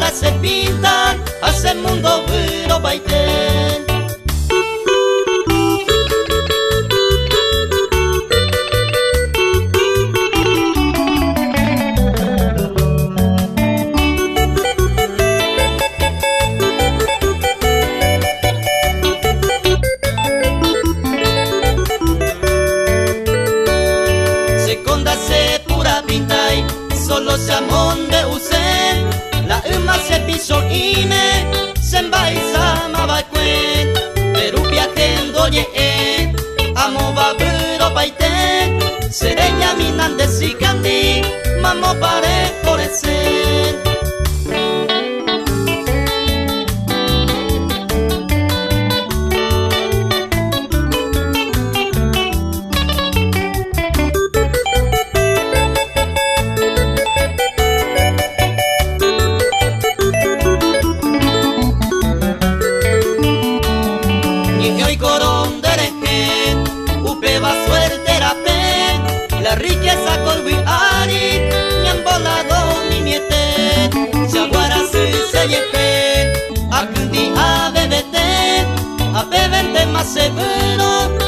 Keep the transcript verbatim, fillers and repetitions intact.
ahora se pinta, hace mundo pero baiten. Se pura pinta y solo se amonde usted la uma se piso y me se embaisa ma va cuen pero viajendo ye amo va pero paite sereña minande si candi mamo pare por ese. La riqueza corbi ari ñan volado mi miete jaguara se se yepe akundi a bebete a bebente más severo